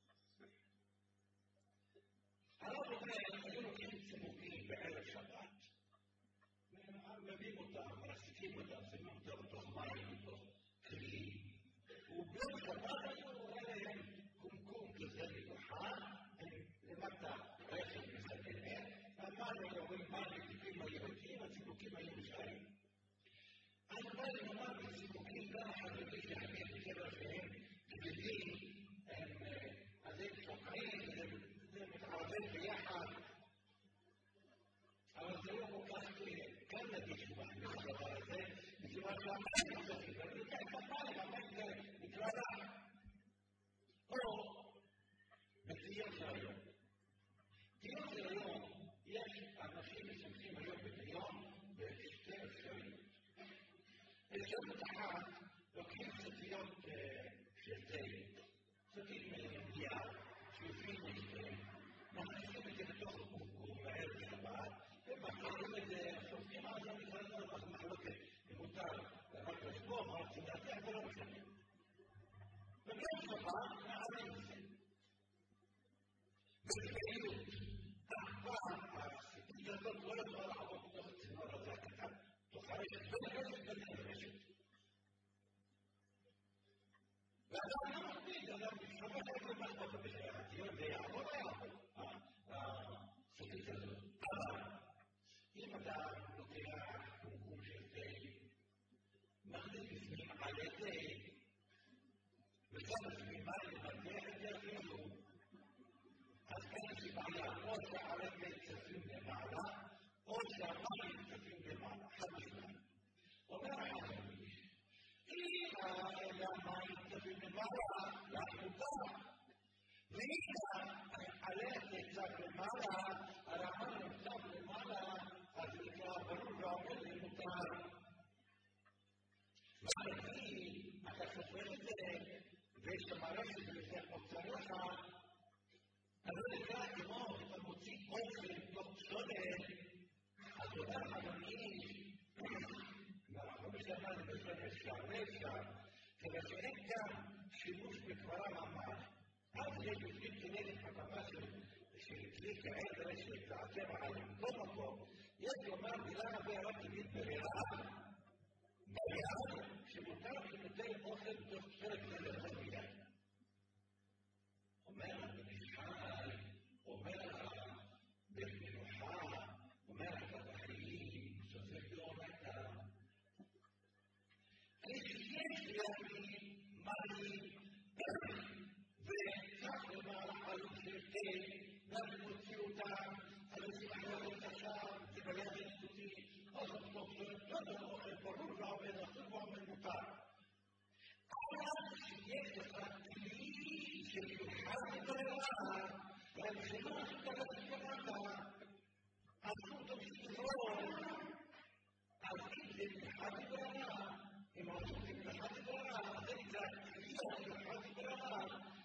הרב אומר, היו לוקחים צימוקים בערב שבת, מביאים אותם, מרסיקים אותם, שמים אותם בתוך מים, בתוך כלי, וביום שבת היו אלה קומקום כזה מלוחה, למטה רכב מסתכל, והמים אומרים מים לטיפים היהודים, הצימוקים היו נשארים. אז מים אמר בצימוקים גם החרדים שהגן בקבר שהם גדלים, אז הם שוקעים, זה מתערבב ביחד, אבל זה לא כל כך כאן נגיד שהוא מחליט את הדבר הזה, מכיוון שהמים נוספים, ואני יודע את המים זה נקרא לה. או בציון של היום. ציון של היום, יש אנשים משמשים היום בציון בשתי אפשריות. אפשרות אחת, לוקחים סטיות של זית, סטים מיד, שיופים משתים, מכניסים את זה בתוך הקומקום בערב שבת, ומחזירים את זה, שופטים על זה נקרא את מחלוקת, ומותר רק לשמור, אבל תדעתי, זה לא משנה. וביום שבת, מעלים את זה. בזכאיות, פעם, הסטית הזאת לא יכולה לעבוד בתוך הצינור הזה הקטן, תוך הרשת, בין הרשת. ואדם לא מקפיד, אדם מתחבר לכל מחלוקת בשביל הציון, זה יעבור הסטית הזאת. אבל, אם אדם לוקח קומקום של זית, מכניס בפנים על ידי, ושם בפנים מים למתח את זה אפילו, אז כאן יש בעיה, או שהערב צפים למעלה, או שהמים צפים למעלה, חד משמעית. אומר החכמים, אם המים צפים למעלה, לך מותר. ואם הערב צף למעלה, הרעמן צף למעלה, אז נקרא ברור ועומד למותר. ולכן, אתה סופר את זה, ויש המערכת וזה מוצריך, אז זה נקרא כמו אתה מוציא אוכל מתוך צורת, אז אומר חכמים, ואנחנו משלמנו בסדר אפשר, כדי שאין כאן שימוש בקברה ממש, אז זה יופכים כנגד חכמה של כלי כעדר שלתעצב על כל מקום, יש לומר מילה הרבה רק תמיד בריאה, שמותר שנותן אוכל בתוך צורת כזה לכל מיד. אומר במשחק, אומר במנוחה, אומר בחיים, סופר דאורייתא. יש לימים מים וכך למעלה עלו שלטי, גם מוציא אותם, אנשים אחרים עכשיו, זה ביד אינסטוטי, אוכל בתוך צורת, לא אוכל ברור ועומד, אסור ועומד מותר. אבל שיש לך כלי שיוחד ברירה, והמחילה שתלת התכוונה, אסור תמשיך לזרור, אז אם זה יוחד ברירה, אם אסור זה יוחד ברירה, זה נקרא כלי שיוחד ברירה,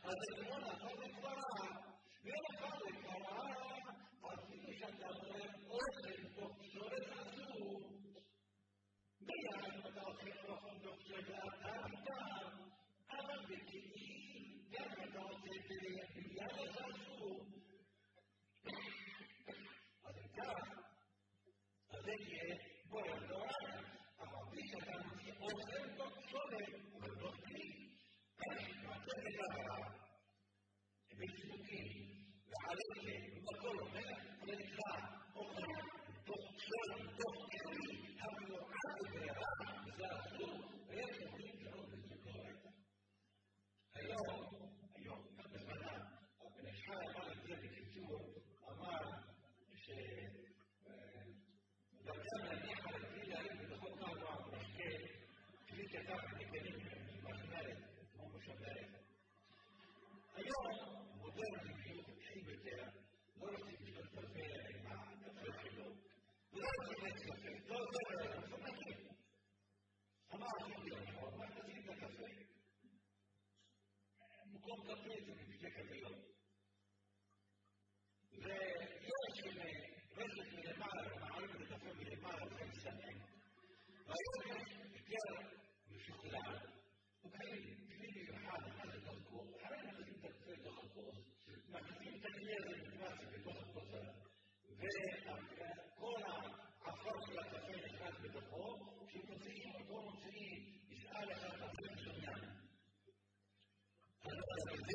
אז זה לא נכון לקברה, ולכן לקברה, אפילו שאתה רואה אוכל תוך פסולת אסור, ביד אתה אוכל אוכל תוך פסולת אסור, אבל בכלים, גם אתה עושה את זה ביד אסור. אז כך, אז זה יהיה בוער דורן, אבל בלי שאתה מוציא אוכל תוך פסולת, אבל לא כלי. מעצר לקברה, בצדוקים, ועליהם, בכל אומר, זה נקרא אוכל תוך פסולת, תוך כלי, המיועד לברירה, וזה אסור, ויש אומרים מאוד בצדוקים. היום, בזמנה, בן איש חי אמר את זה בקיצור, אמר שדרכם להניח על הכלי להרים בתוכו נער משקה, כלי קטן ונקנים משמרת, כמו משמרת. היום, מודרני בדיוק התחיל יותר, לא רוצים לשתות קפה עם הקפה שלו, ולא רוצים לקפה, לא עוזר להם, זה נקים. אמר הכי נכון, מה תשים את הקפה? מקום קפה זה מפשק קפיות. ויש רשת מלמעלה, ומעלים את הקפה מלמעלה, זה מסתכל. והיום יש יותר משוכלל, וכאלה, כלי מיוחד, אחד לתוך כוס, אחרי נכנסים את הקפה לתוך הכוס, מכניסים את הכלי הזה נכנס בתוך הכוס הזה, וכל העפר של הקפה נכנס בתוכו, כשמוציאים אותו מוציאים, ישאל אחד הקפה משומנן. אז זה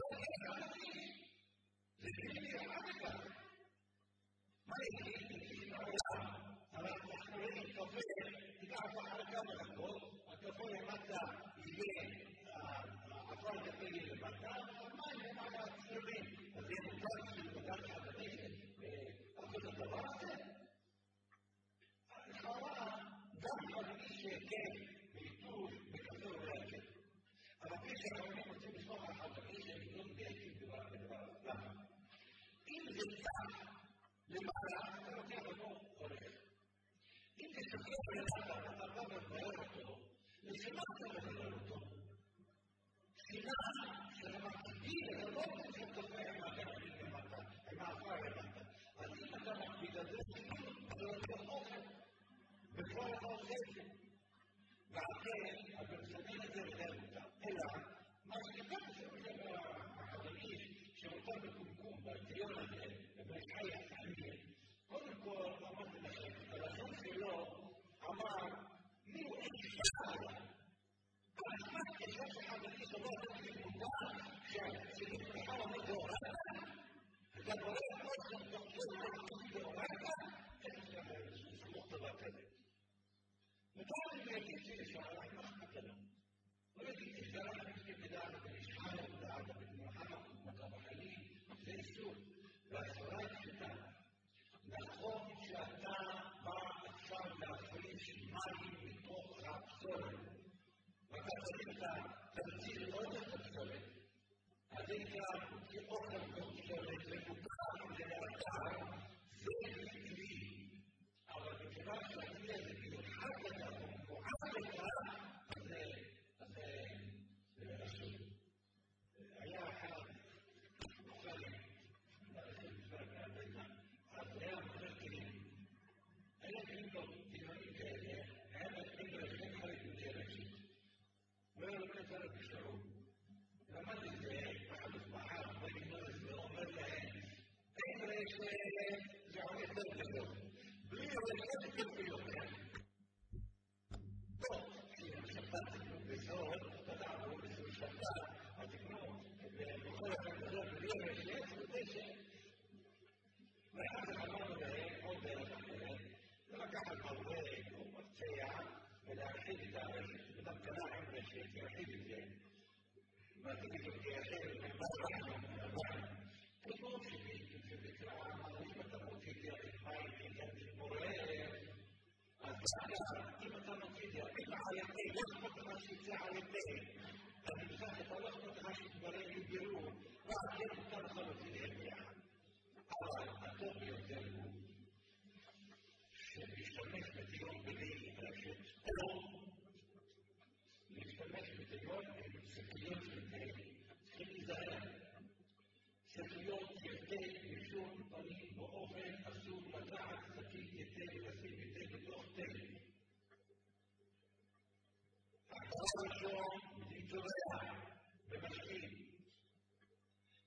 כלי מיוחד לכך. מה יקרה? כלי מעולם, אבל אנחנו רואים קפה, תיקח אחר כמה דקות, הקפה למטה יהיה, העפר הקפה יהיה למטה, המים למעלה הצלבים, אז זה מותר שבגלל חדשי, ואחוז הדבר הזה. לכאורה, גם חדשי שכן, בעיתוי, בקפה ובהקף. אבל כפי שהרבנים רוצים לסמוך על חדשי שהם לא מדייקים בדבר. למה? אם זה כך, למעלה, אתה רוצה לבוא הולך. אם זה שוקר למעלה, אתה בא ובוער אותו, לשמה אתה מבוער אותו. שינה של המקביל, זה לא רוצה שקפה עם הגרעין למטה, עם העפר למטה. אז אם אתה מקביל את זה, זה לא צריך אוכל. בפועל אתה עושה את זה. ועקר, אבל מסמן את זה לדרך אותה. אלא, מה שכתב זה החדריש שמותר בקומקום, בארטיון הזה, ובחי החיים, קודם כל, אמרתי לכם, הלשון שלו אמר, מי הוא אין שער? אבל כשם שחדריש לא תמיד מודע, שנפתחה המדורתה, אתה בורא עוד שם תחשוב המדורתה, איך זה סמוך דבר כזה. וטוב אני להגיד שלשאר אנחנו מחכנו. לא להגיד ששאר אנחנו כדעת במשחק, כדעת במחק, מקום החיים, זה איסור. והסברה היא פשוטה. נכון שאתה בא עכשיו להפריש מים מתוך הפסולת. ואתה צריך את התמצית עוד את הפסולת. אז זה נקרא כאוכל פסולת ומותר לאתר, זה כלי. אבל מכיוון שהכלי הזה מיוחד לך, הוא מועד לך, אז זה אסור. היה אחד מוכרים, אז היה מוכר כלים. היה כלים לו דינונים כאלה, היה מתאים לרשת חלק יותר ראשית. לא היה לו כזה בשרוב. למד את זה, בחלוף בחר, ואומר להם, אין רשת, זה עולה יותר גדול. בלי רשת יותר ביותר. טוב, כששפט תקנו בזול, תדעו בזול שפט, אז תקנו בכל הכבוד בלי רשת, ודשת. ואחר כך אמרנו להם עוד דרך אחרת, לקחת מרווג או מרצע ולהרחיב את הרשת, וגם קנה עם רשת, ירחיב את זה. ותגידו כאחר, טוב שלי, כשבקרא, אם אתה מוציא את מים, אם מורר, אז אם אתה מוציא את על התה, לא אכפת לך שיצא על התה, אז נמצא שאתה לא אכפת לך שתברר יגרו, רק כן מותר לך להוציא את ביחד. אבל הטוב ביותר הוא שמשתמש בדיון בלי רשת, או להשתמש בדיון עם סכיון של תה, צריכים להיזהר.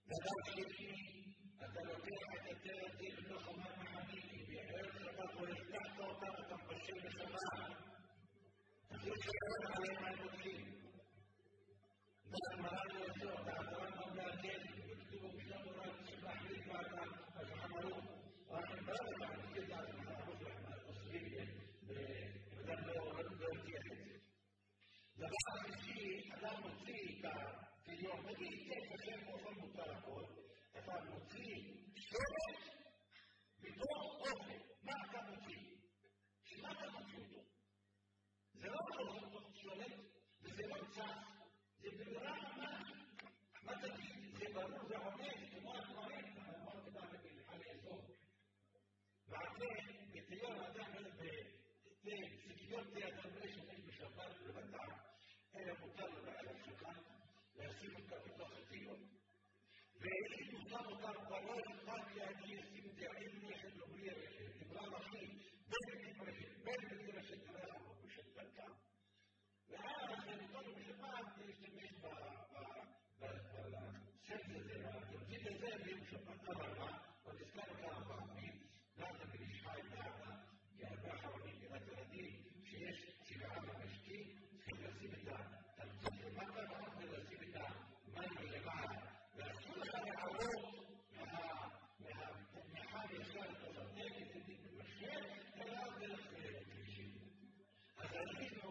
דבר שני, אתה לוקח את הטרף לתוך חומת מחניתי, בערב שבת והפתחת אותם, אתה מבשל בשבת. אז יש שעוד עליהם המוצאים. והגמרא לא יצא, והגמרא לא מעגל, וכתובו בשם הוראת שבאחרית ועדם, אז החמרו. ואנחנו ברוב המעגל את העצמם, אנחנו עושים את זה, וגם לא הרתיח את זה. דבר השלישי, אדם מוציא את התיאור, ובעיקר השם באופן מותר הכל, אתה מוציא שורש בתוך אופן. מה אתה מוציא? שמה אתה מוציא אותו? זה לא חוזר בתוך שולט, וזה לא צף, זה ברורה ממש. מה תגיד? זה ברור, זה עומד, כמו הדברים, אמרת כדאי על האזור. ועדה, בתיאור האדם, בסקיות תיאדם לשמש בשבת ובטח, אלא מותר לבעל השולחן להשים אותה בתוך התיאור. ואם מותר אותה כבר לא אכפת להגיד לשים את יעיל נכד או בלי רשת, דברה אחי, בין בלי רשת תראה או בשבתה. ואז אני בשבת להשתמש בסנס הזה, בתמצית הזה ביום שבת. אבל מה? עוד הזכרנו כמה פעמים, למה בלי חי בעדה, כי הרבה חרונים כדת ילדים, שיש צבעה במשקים, צריכים לשים את התמצית למטה, ואנחנו לשים את המים למעלה. ואסור לך לעלות מהמחר ישר לתזרתק, את זה מתמשך, אלא דרך כבישים. אז ראינו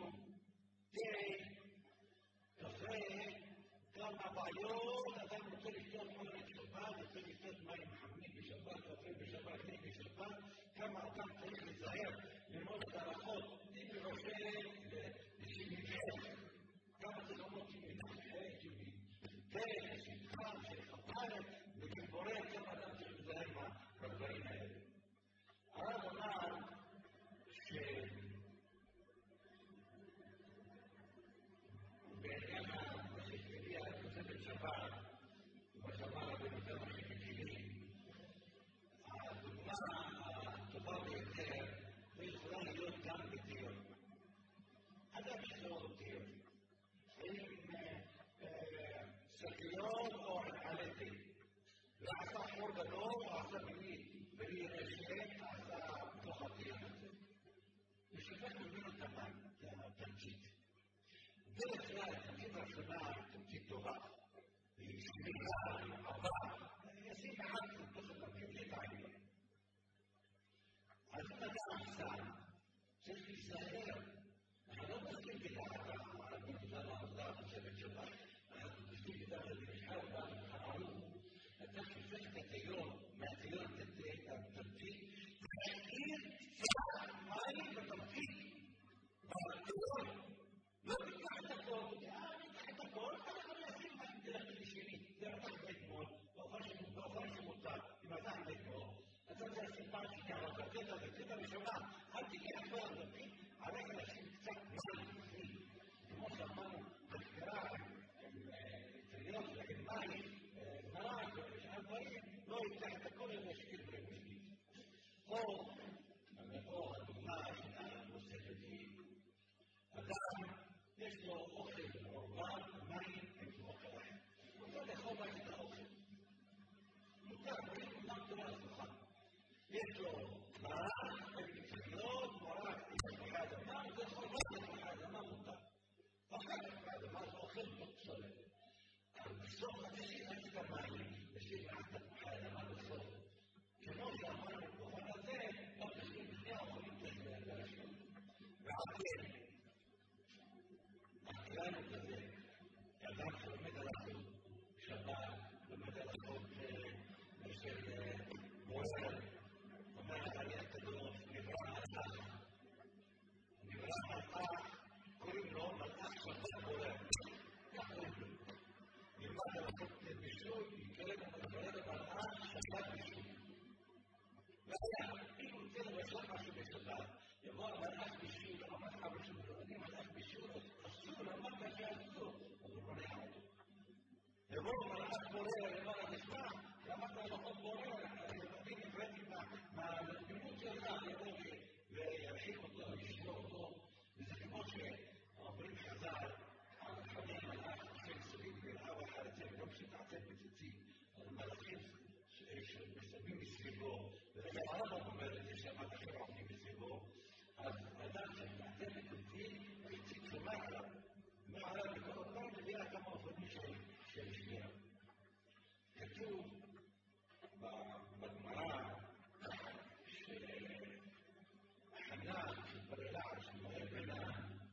קפה, כמה בעיות, אדם רוצה לשתות מים בשבת, רוצה לשתות מים חמים בשבת, קפה בשבת, מים בשבת, כמה אדם צריך להיזהר, ללמוד את ההלכות, אם בראשי לשימושך, כמה זה לא מוצאים מתחשב, ששמחה, שחפרת, וכבורר, כמה אדם צריך להיזהר בדברים האלה. הרב אמר בעניין השכתביה, תוספת שבת, ובשבת בנושא השכתביים, הדוגמה הטובה ביותר, ויכולה להיות גם בתיאור. אדם יש לו תיאור. עם שקיות או עלתי. ועשה חור גדול, או עשה בלי רשת, עשה בתוך התיאור הזה. ושפט ממנו את המים, זה התמצית. דרך כלל, התמצית הראשונה היא תמצית טובה. היא שמירה, עבר, ישים מעט לתוך התמצית העניין. אז אם אדם עשה, צריך להיזהר. אנחנו לא מסכים בדעת המדינה לעבודה, תוספת שבת. אנחנו מסכים בדעת המדינה, והחמרו. אתה שופך את התיאור, מהתיאור את התמצית, תשאיר קצת מים בתמצית. בתיאור. לא תיקח את הכל, תיקח את הכל, אתה יכול לשים מים דרך לשני. זה רתח בית מול, באופן שמותר, אם אתה בית מול. אתה רוצה לשים פעם תיקח אותה, תקצת הראשונה, אל תיקח כל הדפים, עליך לשים קצת מים בפנים. כמו שאמרנו, בחקירה, תריות, מים, מרק, ושאר דברים, לא ייקח את הכל ולהשאיר במשנית. פה הדוגמה הנוספת היא, אדם יש לו אוכל מעורבב, מים, יש לו אוכל אחר. הוא רוצה לאכול רק את האוכל. מותר, אבל יש לו מים תורה לסוכה. יש לו מרק, מצחיות, מרק, יש לו האדמה, זה יכול רק את האדמה מותר. אחר כך האדמה זה אוכל מוצולת. בסוף התשאיר רק את המים, תשאיר רק את האדמה בסוף. כמו שאמרנו בכל הזה, לא תשאיר לפני האוכלים תשאיר להשאיר. ועקל. הכלל הוא כזה, אדם שלומד על החוק שבת, לומד על החוק של מוער, אומר על יד קדוש, נברא מלאך. נברא מלאך, קוראים לו מלאך שבת מוער. כך קוראים לו. נלמד על החוק בישול, יקרא לנו של שנייה. כתוב בגמרא שחנה שהתבררה שמואל בנה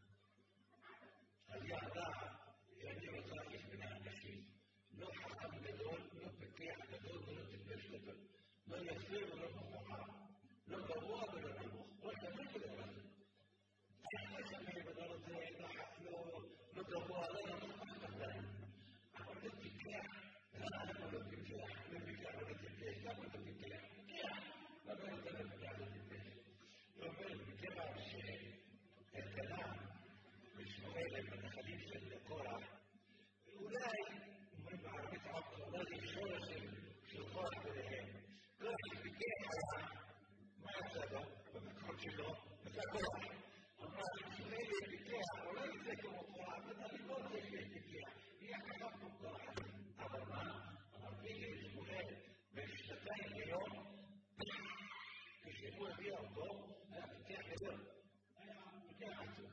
אז יעדה שאני רוצה להכניס בין האנשים לא חכם גדול, לא פיקח גדול ולא טיפש גדול לא יפה ולא מכוער לא גבוה ולא נמוך לא תמיד ולא נמוך איך שמי בדבר הזה לא גבוה לא נמוך אבל לא פיקח למה לא פיקח? לא פיקח ולא טיפש למה לא פיקח? פיקח למה לא פיקח ולא טיפש? זאת אומרת, מכיוון שאלקנה ושמואל הם הנכדים של קורח אולי, אומרים בערבית עבד, אולי זה שורש של קורח ביניהם קורח שפיקח היה, מה יצא לו? במקום שלו, זה קורח אבל שמואל פיקח, אולי זה כמו קורח, אבל לא זה שפיקח יהיה חכם כמו קורח אבל מה? אבל בגלל שמואל בשנתיים ליום כשהוא הביא אותו היה פיקח גדול היה פיקח עצום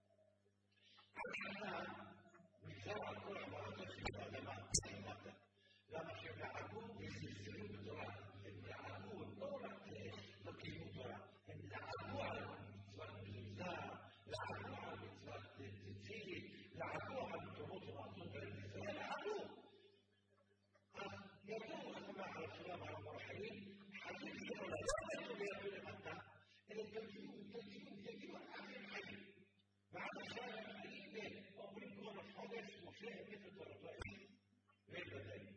אבל נגזר על כל המערכות של האדמה למה שהם נהגו וזלזלו בתורה הם נהגו, לא רק לא קיימו תורה הם נהגו על מצוות מזוזה נהגו על מצוות ציצית נהגו על מקומות שמעשו בארץ ישראל נהגו אז ידעו איך אומר על הסולם על המורחים חיים שלו לא ידעו וידעו למטה אלא יגיעו עד הם חיים ועד עכשיו הם חיים אומרים כל החודש משה הביא את תורתו ואין בדלים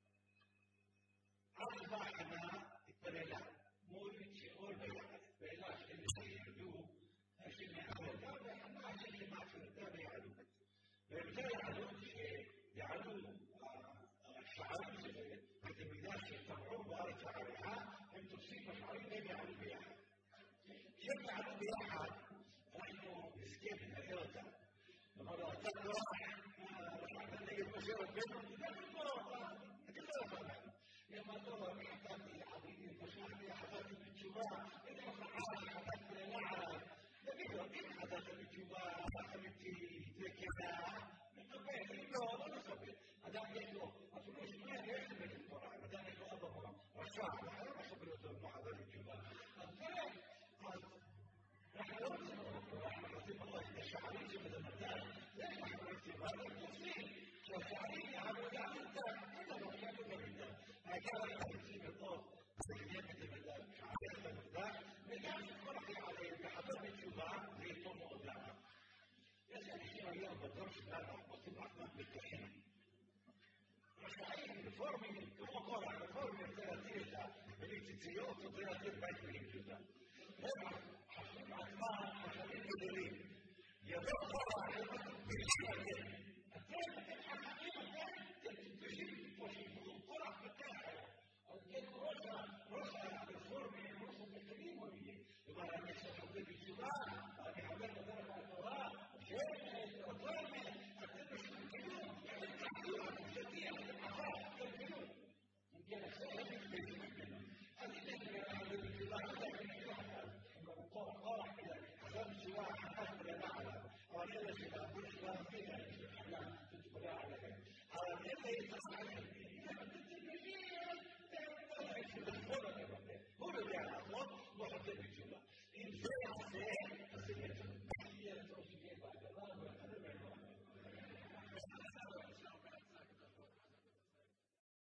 אז באה חנה התפללה מול שאול ביחד ואלה שהם יעלו השם יעלו אותה וחנה השם שמעפר אותה ויעלו והם יעלו שיעלו השערים שלהם התלמידה שטבעו בארץ העריכה הם תופסים בשערים והם יעלו ביחד כשהם יעלו ביחד אנחנו נזכה ונראה אותם אמר לו אתה כוח אתה נגד משה רבנו אתה לא יכול לנו אמר לו אני חתמתי לחביבי פשעתי חתמתי בתשובה אני חתמתי ללעד תגיד לו אם חתמתי בתשובה חתמתי לכדה נקבל אם לא נקבל אדם יש לו אפילו שמונה יש לו בית תורה אדם יש לו אבא רשע לא חבר אותו לא חתמתי בתשובה אז תראה אנחנו לא רוצים אותו, אנחנו רוצים אותו את השערים שבדמתם, איך אנחנו רוצים? אבל אנחנו רוצים שהשערים יעברו לעבודם, אין לנו יעברו לעבודם. העיקר אנחנו רוצים אותו, לקדם את עבודם, שערים את עבודם, וגם שכל אחרי עליהם לחבר בתשובה, זה יתור מאוד למה. יש אנשים היום בדור שלנו, עושים עצמם מתקשים. רשעים, רפורמים, כמו כל הרפורמים, רוצה להציל את הציציות, רוצה להציל בית ולמשותה. חשבים עצמם חשבים גדולים יבוא כל החלטות בלתי אתם חכמים אתם תתפשים ותתפשים כל החלטה אז כן ראש הרפורמים ראש המחקרים הוא יהיה אבל אני